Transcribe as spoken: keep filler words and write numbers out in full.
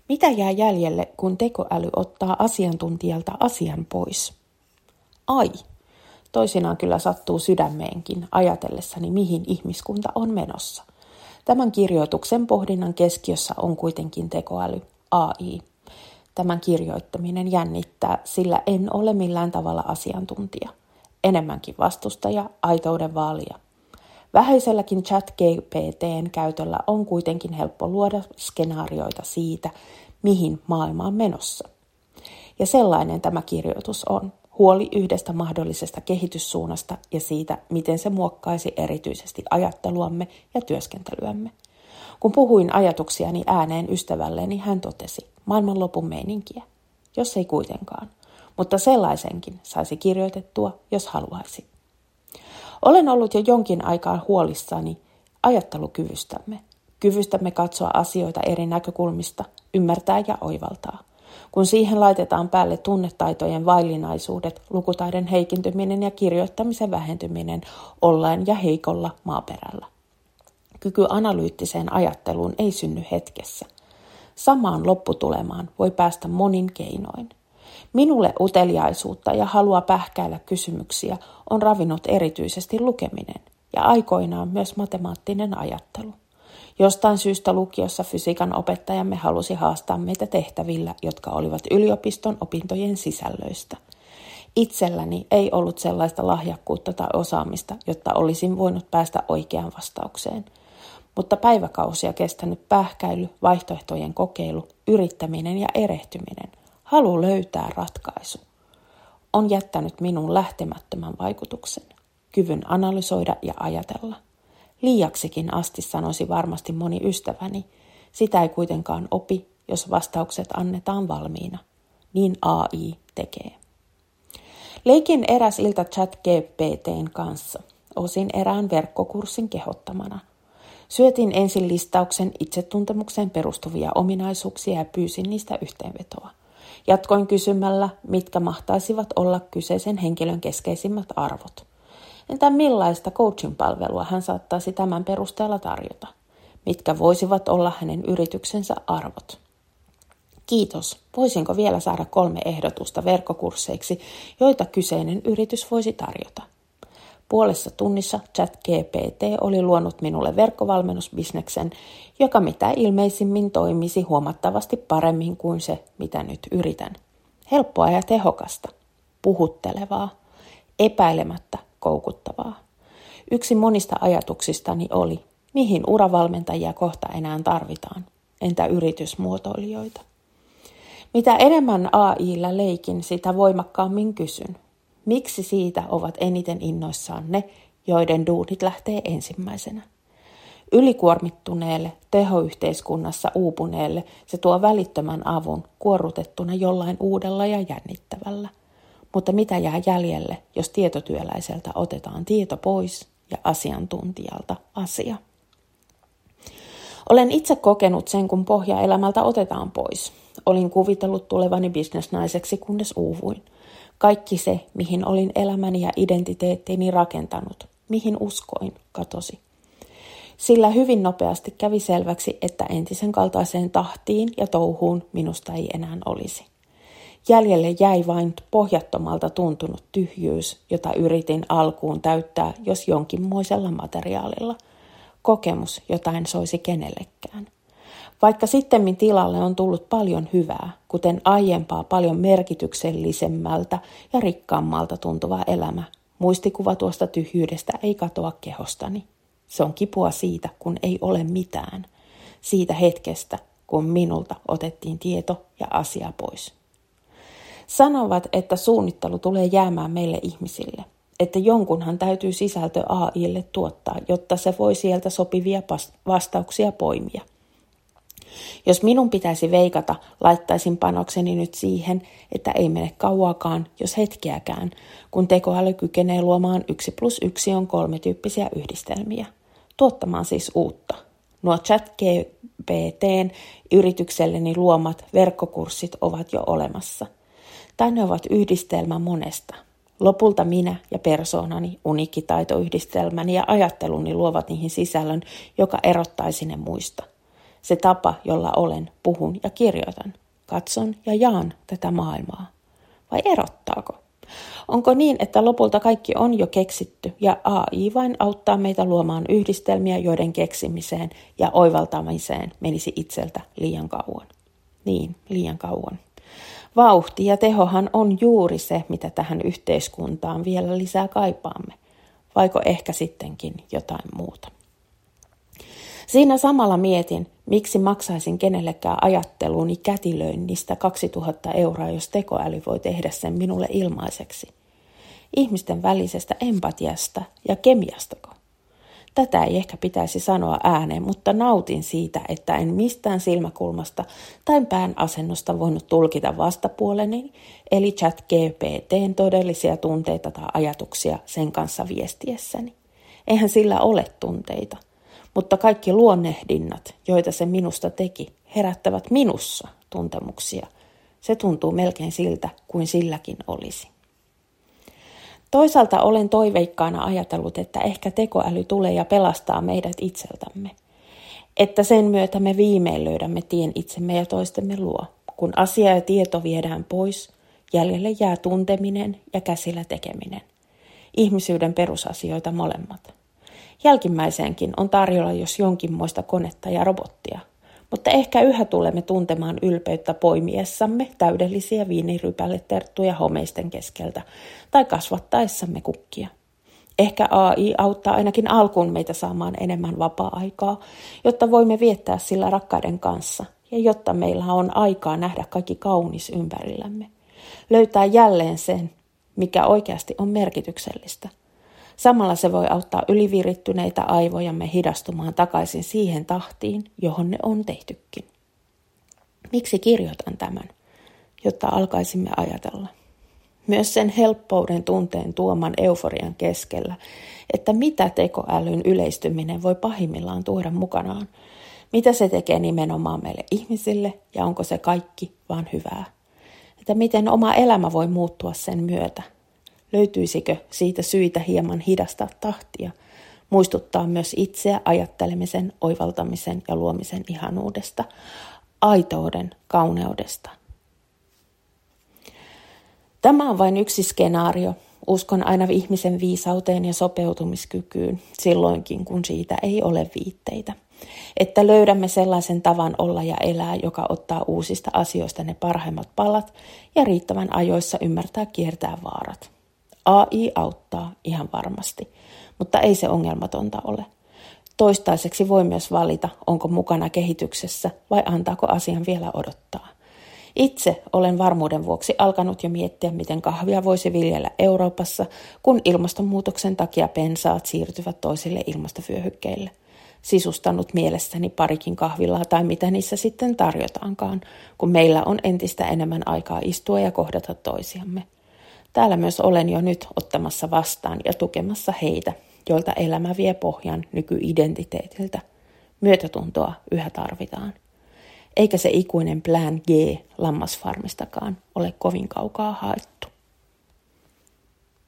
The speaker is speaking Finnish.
Mitä jää jäljelle, kun tekoäly ottaa asiantuntijalta asian pois? Ai, toisinaan kyllä sattuu sydämeenkin ajatellessani, mihin ihmiskunta on menossa. Tämän kirjoituksen pohdinnan keskiössä on kuitenkin tekoäly, A I. Tämän kirjoittaminen jännittää, sillä en ole millään tavalla asiantuntija. Enemmänkin vastustaja, aitouden vaalija. Vähäiselläkin ChatGPT:n käytöllä on kuitenkin helppo luoda skenaarioita siitä, mihin maailma on menossa. Ja sellainen tämä kirjoitus on. Huoli yhdestä mahdollisesta kehityssuunnasta ja siitä, miten se muokkaisi erityisesti ajatteluamme ja työskentelyämme. Kun puhuin ajatuksiani ääneen ystävälleni, hän totesi, maailmanlopun meininkiä. Jos ei kuitenkaan, mutta sellaisenkin saisi kirjoitettua, jos haluaisi. Olen ollut jo jonkin aikaa huolissani ajattelukyvystämme, kyvystämme katsoa asioita eri näkökulmista, ymmärtää ja oivaltaa. Kun siihen laitetaan päälle tunnetaitojen vaillinaisuudet, lukutaiden heikentyminen ja kirjoittamisen vähentyminen ollen ja heikolla maaperällä. Kyky analyyttiseen ajatteluun ei synny hetkessä. Samaan lopputulemaan voi päästä monin keinoin. Minulle uteliaisuutta ja halua pähkäillä kysymyksiä on ravinnut erityisesti lukeminen ja aikoinaan myös matemaattinen ajattelu. Jostain syystä lukiossa fysiikan opettajamme halusi haastaa meitä tehtävillä, jotka olivat yliopiston opintojen sisällöistä. Itselläni ei ollut sellaista lahjakkuutta tai osaamista, jotta olisin voinut päästä oikeaan vastaukseen. Mutta päiväkausia kestänyt pähkäily, vaihtoehtojen kokeilu, yrittäminen ja erehtyminen, halu löytää ratkaisu, on jättänyt minun lähtemättömän vaikutuksen, kyvyn analysoida ja ajatella. Liiaksikin asti sanoisi varmasti moni ystäväni, sitä ei kuitenkaan opi, jos vastaukset annetaan valmiina. Niin A I tekee. Leikin eräs ilta ChatGPT:n kanssa, osin erään verkkokurssin kehottamana. Syötin ensin listauksen itsetuntemukseen perustuvia ominaisuuksia ja pyysin niistä yhteenvetoa. Jatkoin kysymällä, mitkä mahtaisivat olla kyseisen henkilön keskeisimmät arvot. Entä millaista coaching-palvelua hän saattaisi tämän perusteella tarjota? Mitkä voisivat olla hänen yrityksensä arvot? Kiitos. Voisinko vielä saada kolme ehdotusta verkkokursseiksi, joita kyseinen yritys voisi tarjota? Puolessa tunnissa ChatGPT oli luonut minulle verkkovalmennusbisneksen, joka mitä ilmeisimmin toimisi huomattavasti paremmin kuin se, mitä nyt yritän. Helppoa ja tehokasta, puhuttelevaa, epäilemättä koukuttavaa. Yksi monista ajatuksistani oli, mihin uravalmentajia kohta enää tarvitaan, entä yritysmuotoilijoita. Mitä enemmän A I:llä leikin, sitä voimakkaammin kysyn. Miksi siitä ovat eniten innoissaan ne, joiden duunit lähtee ensimmäisenä? Ylikuormittuneelle, tehoyhteiskunnassa uupuneelle se tuo välittömän avun kuorrutettuna jollain uudella ja jännittävällä. Mutta mitä jää jäljelle, jos tietotyöläiseltä otetaan tieto pois ja asiantuntijalta asia? Olen itse kokenut sen, kun pohja elämältä otetaan pois. Olin kuvitellut tulevani bisnesnaiseksi, kunnes uuvuin. Kaikki se, mihin olin elämäni ja identiteettini rakentanut, mihin uskoin, katosi. Sillä hyvin nopeasti kävi selväksi, että entisen kaltaiseen tahtiin ja touhuun minusta ei enää olisi. Jäljelle jäi vain pohjattomalta tuntunut tyhjyys, jota yritin alkuun täyttää jos jonkinmoisella materiaalilla. Kokemus, jota en soisi kenellekään. Vaikka sittemmin tilalle on tullut paljon hyvää, kuten aiempaa paljon merkityksellisemmältä ja rikkaammalta tuntuva elämä, muistikuva tuosta tyhjyydestä ei katoa kehostani. Se on kipua siitä, kun ei ole mitään. Siitä hetkestä, kun minulta otettiin tieto ja asia pois. Sanovat, että suunnittelu tulee jäämään meille ihmisille, että jonkunhan täytyy sisältö A I:lle tuottaa, jotta se voi sieltä sopivia vastauksia poimia. Jos minun pitäisi veikata, laittaisin panokseni nyt siihen, että ei mene kauaakaan, jos hetkeäkään, kun tekoäly kykenee luomaan yksi plus yksi on kolme tyyppisiä yhdistelmiä. Tuottamaan siis uutta. Nuo ChatGPT:n yritykselleni luomat verkkokurssit ovat jo olemassa. Tai ne ovat yhdistelmä monesta. Lopulta minä ja persoonani, uniikkitaitoyhdistelmäni ja ajatteluni luovat niihin sisällön, joka erottaisi ne muista. Se tapa, jolla olen, puhun ja kirjoitan, katson ja jaan tätä maailmaa. Vai erottaako? Onko niin, että lopulta kaikki on jo keksitty ja A I vain auttaa meitä luomaan yhdistelmiä, joiden keksimiseen ja oivaltamiseen menisi itseltä liian kauan? Niin, liian kauan. Vauhti ja tehohan on juuri se, mitä tähän yhteiskuntaan vielä lisää kaipaamme. Vaiko ehkä sittenkin jotain muuta? Siinä samalla mietin, miksi maksaisin kenellekään ajatteluuni kätilöinnistä kaksituhatta euroa, jos tekoäly voi tehdä sen minulle ilmaiseksi. Ihmisten välisestä empatiasta ja kemiastako? Tätä ei ehkä pitäisi sanoa ääneen, mutta nautin siitä, että en mistään silmäkulmasta tai pään asennosta voinut tulkita vastapuoleni, eli chat G P T:n todellisia tunteita tai ajatuksia sen kanssa viestiessäni. Eihän sillä ole tunteita, mutta kaikki luonnehdinnat, joita se minusta teki, herättävät minussa tuntemuksia. Se tuntuu melkein siltä, kuin silläkin olisi. Toisaalta olen toiveikkaana ajatellut, että ehkä tekoäly tulee ja pelastaa meidät itseltämme. Että sen myötä me viimein löydämme tien itsemme ja toistemme luo. Kun asia ja tieto viedään pois, jäljelle jää tunteminen ja käsillä tekeminen. Ihmisyyden perusasioita molemmat. Jälkimmäiseenkin on tarjolla jos jonkinmoista konetta ja robottia, mutta ehkä yhä tulemme tuntemaan ylpeyttä poimiessamme täydellisiä viinirypäleterttuja homeisten keskeltä tai kasvattaessamme kukkia. Ehkä A I auttaa ainakin alkuun meitä saamaan enemmän vapaa-aikaa, jotta voimme viettää sillä rakkaiden kanssa ja jotta meillä on aikaa nähdä kaikki kaunis ympärillämme. Löytää jälleen sen, mikä oikeasti on merkityksellistä. Samalla se voi auttaa ylivirittyneitä aivojamme hidastumaan takaisin siihen tahtiin, johon ne on tehtykin. Miksi kirjoitan tämän? Jotta alkaisimme ajatella. Myös sen helppouden tunteen tuoman euforian keskellä, että mitä tekoälyn yleistyminen voi pahimmillaan tuoda mukanaan. Mitä se tekee nimenomaan meille ihmisille ja onko se kaikki vaan hyvää. Että miten oma elämä voi muuttua sen myötä. Löytyisikö siitä syitä hieman hidastaa tahtia, muistuttaa myös itseä ajattelemisen, oivaltamisen ja luomisen ihanuudesta, aitouden, kauneudesta. Tämä on vain yksi skenaario. Uskon aina ihmisen viisauteen ja sopeutumiskykyyn, silloinkin kun siitä ei ole viitteitä. Että löydämme sellaisen tavan olla ja elää, joka ottaa uusista asioista ne parhaimmat palat ja riittävän ajoissa ymmärtää kiertää vaarat. A I auttaa ihan varmasti, mutta ei se ongelmatonta ole. Toistaiseksi voi myös valita, onko mukana kehityksessä vai antaako asian vielä odottaa. Itse olen varmuuden vuoksi alkanut jo miettiä, miten kahvia voisi viljellä Euroopassa, kun ilmastonmuutoksen takia pensaat siirtyvät toisille ilmastovyöhykkeille. Sisustanut mielessäni parikin kahvilaa tai mitä niissä sitten tarjotaankaan, kun meillä on entistä enemmän aikaa istua ja kohdata toisiamme. Täällä myös olen jo nyt ottamassa vastaan ja tukemassa heitä, joilta elämä vie pohjan nykyidentiteetiltä. Myötätuntoa yhä tarvitaan. Eikä se ikuinen plan G lammasfarmistakaan ole kovin kaukaa haettu.